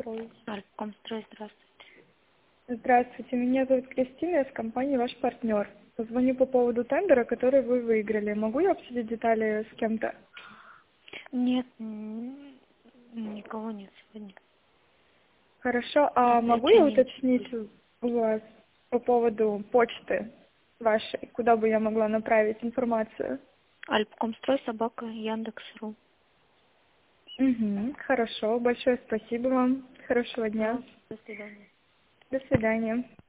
Альпкомстрой. Альпкомстрой, здравствуйте. Здравствуйте, меня зовут Кристина, я с компании «Ваш партнер». Позвоню по поводу тендера, который вы выиграли. Могу я обсудить детали с кем-то? Нет, никого нет сегодня. Хорошо, На а могу я встрече уточнить у вас по поводу почты вашей, куда бы я могла направить информацию? Альпкомстрой, собака, Яндекс.ру. Угу, хорошо, большое спасибо вам, хорошего дня. Да, до свидания. До свидания.